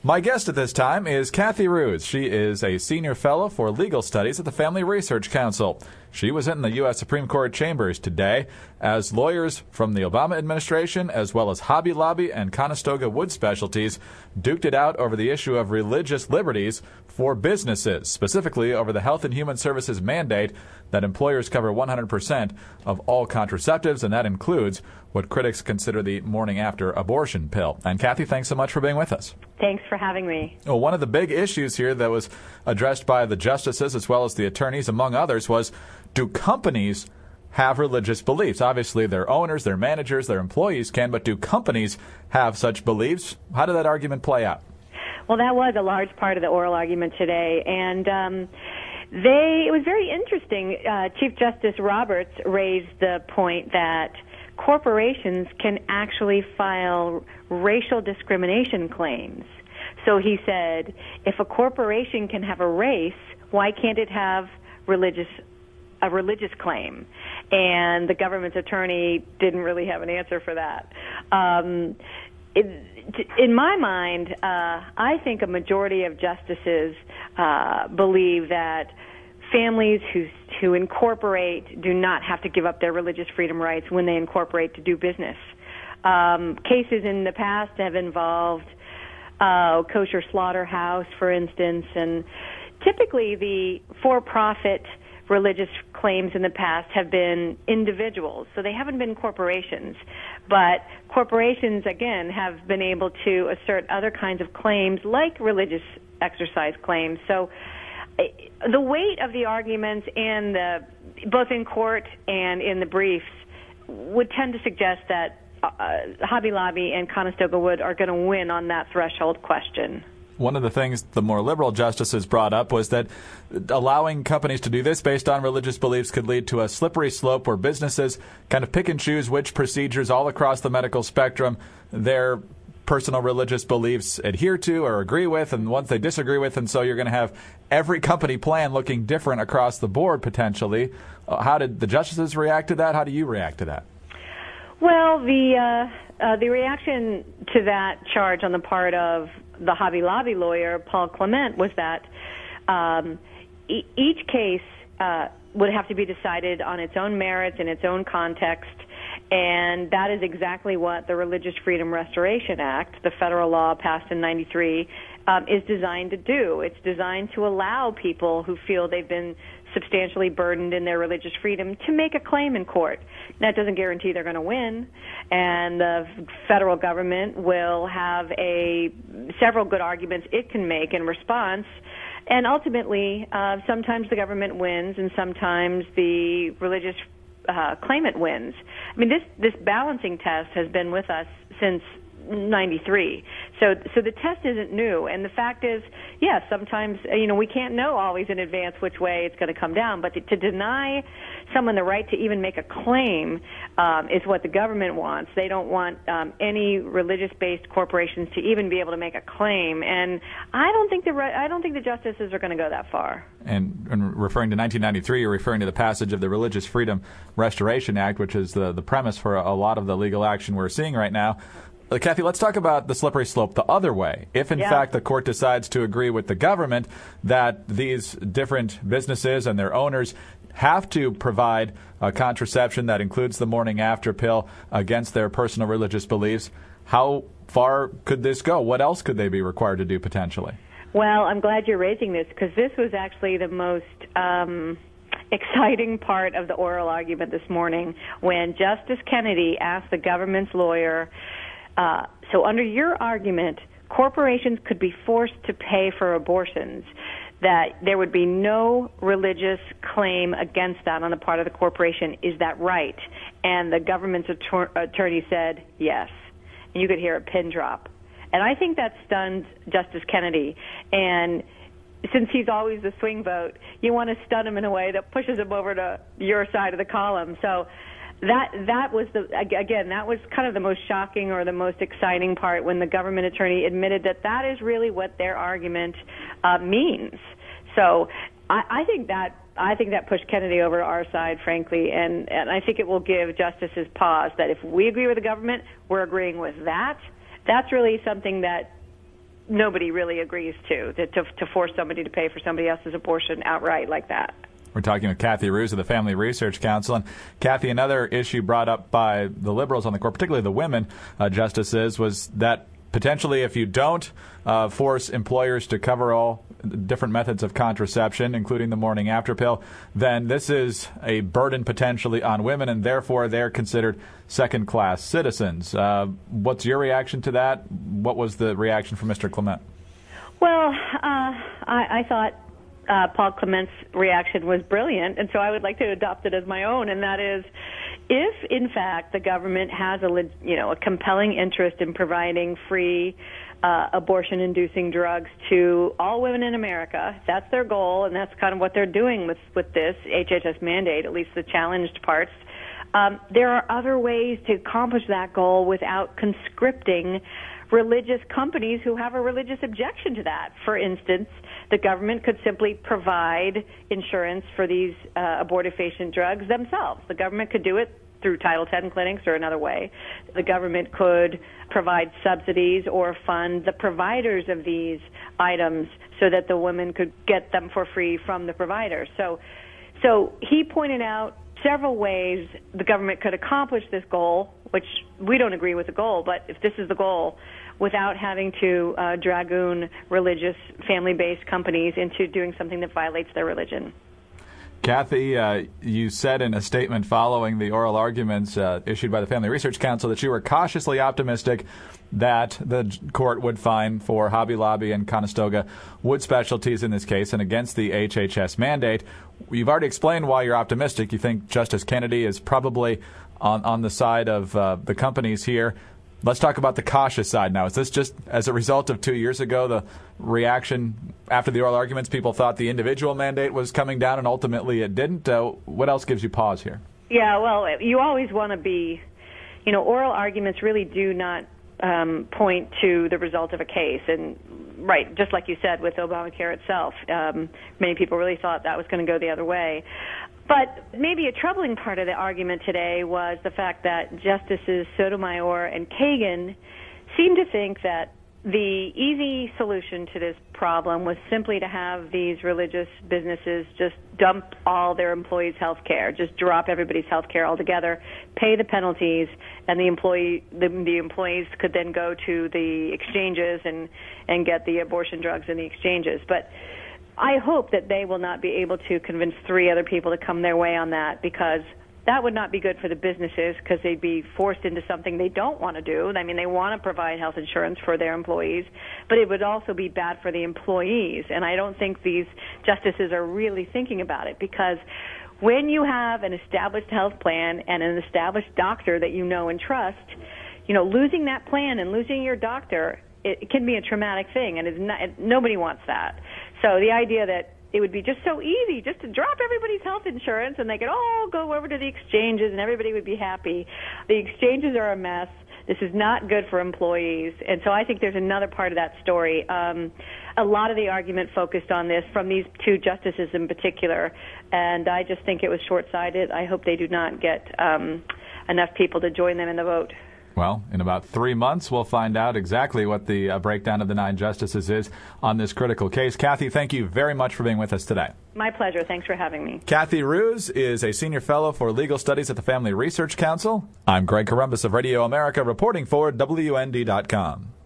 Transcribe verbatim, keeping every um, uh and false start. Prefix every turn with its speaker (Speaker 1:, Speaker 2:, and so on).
Speaker 1: My guest at this time is Cathy Ruse. She is a senior fellow for legal studies at the Family Research Council. She was in the U S Supreme Court chambers today as lawyers from the Obama administration, as well as Hobby Lobby and Conestoga Wood Specialties, duked it out over the issue of religious liberties for businesses, specifically over the Health and Human Services mandate that employers cover one hundred percent of all contraceptives, and that includes what critics consider the morning after abortion pill. And Cathy, thanks so much for being with us.
Speaker 2: Thanks for having me.
Speaker 1: Well, one of the big issues here that was addressed by the justices as well as the attorneys, among others, was do companies have religious beliefs? Obviously, their owners, their managers, their employees can, but do companies have such beliefs? How did that argument play out?
Speaker 2: Well, that was a large part of the oral argument today, and um, they it was very interesting. Uh, Chief Justice Roberts raised the point that corporations can actually file racial discrimination claims. So he said, if a corporation can have a race, why can't it have religious a religious claim? And the government's attorney didn't really have an answer for that. Um, it, in my mind, uh, I think a majority of justices uh, believe that families who who incorporate do not have to give up their religious freedom rights when they incorporate to do business. Um, cases in the past have involved uh, kosher slaughterhouse, for instance, and typically the for-profit religious claims in the past have been individuals, so they haven't been corporations. But corporations, again, have been able to assert other kinds of claims like religious exercise claims. So the weight of the arguments, and the, both in court and in the briefs, would tend to suggest that uh, Hobby Lobby and Conestoga Wood are going to win on that threshold question.
Speaker 1: One of the things the more liberal justices brought up was that allowing companies to do this based on religious beliefs could lead to a slippery slope where businesses kind of pick and choose which procedures all across the medical spectrum their personal religious beliefs adhere to or agree with, and ones they disagree with, and so you're going to have every company plan looking different across the board potentially. Uh, how did the justices react to that? How do you react to that?
Speaker 2: Well, the uh, uh, the reaction to that charge on the part of the Hobby Lobby lawyer, Paul Clement, was that um, e- each case uh, would have to be decided on its own merits in its own context, and that is exactly what the Religious Freedom Restoration Act, the federal law passed in ninety-three, um, is designed to do. It's designed to allow people who feel they've been substantially burdened in their religious freedom to make a claim in court. That doesn't guarantee they're going to win, and the federal government will have a several good arguments it can make in response. And ultimately, uh, sometimes the government wins, and sometimes the religious uh, claimant wins. I mean, this this balancing test has been with us since ninety-three. So so the test isn't new, and the fact is, yes, sometimes, you know, we can't know always in advance which way it's going to come down, but to, to deny someone the right to even make a claim um, is what the government wants. They don't want um, any religious-based corporations to even be able to make a claim, and I don't think the I don't think the justices are going to go that far.
Speaker 1: And, and referring to nineteen ninety-three, you're referring to the passage of the Religious Freedom Restoration Act, which is the, the premise for a, a lot of the legal action we're seeing right now. Uh, Cathy, let's talk about the slippery slope the other way. If, in
Speaker 2: yeah.
Speaker 1: fact, the court decides to agree with the government that these different businesses and their owners have to provide a contraception that includes the morning after pill against their personal religious beliefs, how far could this go? What else could they be required to do potentially?
Speaker 2: Well, I'm glad you're raising this, because this was actually the most um, exciting part of the oral argument this morning when Justice Kennedy asked the government's lawyer, uh, so under your argument, corporations could be forced to pay for abortions, that there would be no religious claim against that on the part of the corporation. Is that right? And the government's attor- attorney said yes. And you could hear a pin drop. And I think that stunned Justice Kennedy. And since he's always the swing vote, you want to stun him in a way that pushes him over to your side of the column. So that that was the again that was kind of the most shocking or the most exciting part, when the government attorney admitted that that is really what their argument uh, means. So I, I think that I think that pushed Kennedy over to our side, frankly, and, and I think it will give justices pause that if we agree with the government, we're agreeing with that. That's really something that nobody really agrees to, to, to, to force somebody to pay for somebody else's abortion outright like that.
Speaker 1: We're talking with Cathy Ruse of the Family Research Council. And Cathy, another issue brought up by the liberals on the court, particularly the women uh, justices, was that potentially if you don't uh, force employers to cover all different methods of contraception, including the morning after pill, then this is a burden potentially on women, and therefore they're considered second-class citizens. Uh, what's your reaction to that? What was the reaction from Mister Clement?
Speaker 2: Well, uh, I, I thought Uh, Paul Clement's reaction was brilliant, and so I would like to adopt it as my own, and that is, if in fact the government has a, you know, a compelling interest in providing free uh, abortion-inducing drugs to all women in America, that's their goal, and that's kind of what they're doing with, with this H H S mandate, at least the challenged parts. Um, there are other ways to accomplish that goal without conscripting religious companies who have a religious objection to that. For instance, the government could simply provide insurance for these uh, abortifacient drugs themselves. The government could do it through Title ten clinics or another way. The government could provide subsidies or fund the providers of these items so that the women could get them for free from the providers. So, so he pointed out several ways the government could accomplish this goal, which we don't agree with the goal, but if this is the goal, without having to uh, dragoon religious family-based companies into doing something that violates their religion.
Speaker 1: Cathy, uh, you said in a statement following the oral arguments uh, issued by the Family Research Council that you were cautiously optimistic that the court would find for Hobby Lobby and Conestoga Wood Specialties in this case and against the H H S mandate. You've already explained why you're optimistic. You think Justice Kennedy is probably on, on the side of uh, the companies here. Let's talk about the cautious side now. Is this just as a result of two years ago, the reaction after the oral arguments, people thought the individual mandate was coming down and ultimately it didn't? Uh, what else gives you pause here?
Speaker 2: Yeah, well, you always want to be, you know, oral arguments really do not um, point to the result of a case. And, right, just like you said with Obamacare itself, um, many people really thought that was going to go the other way. But maybe a troubling part of the argument today was the fact that Justices Sotomayor and Kagan seemed to think that the easy solution to this problem was simply to have these religious businesses just dump all their employees' health care, just drop everybody's health care altogether, pay the penalties, and the employee the, the employees could then go to the exchanges and, and get the abortion drugs in the exchanges. But I hope that they will not be able to convince three other people to come their way on that, because that would not be good for the businesses, because they'd be forced into something they don't want to do. I mean, they want to provide health insurance for their employees, but it would also be bad for the employees. And I don't think these justices are really thinking about it, because when you have an established health plan and an established doctor that you know and trust, you know, losing that plan and losing your doctor, it, it can be a traumatic thing, and it's not, it, nobody wants that. So the idea that it would be just so easy just to drop everybody's health insurance and they could all go over to the exchanges and everybody would be happy. The exchanges are a mess. This is not good for employees. And so I think there's another part of that story. Um, a lot of the argument focused on this from these two justices in particular, and I just think it was short-sighted. I hope they do not get um, enough people to join them in the vote.
Speaker 1: Well, in about three months, we'll find out exactly what the uh, breakdown of the nine justices is on this critical case. Cathy, thank you very much for being with us today.
Speaker 2: My pleasure. Thanks for having me.
Speaker 1: Cathy Ruse is a senior fellow for legal studies at the Family Research Council. I'm Greg Corombos of Radio America, reporting for W N D dot com.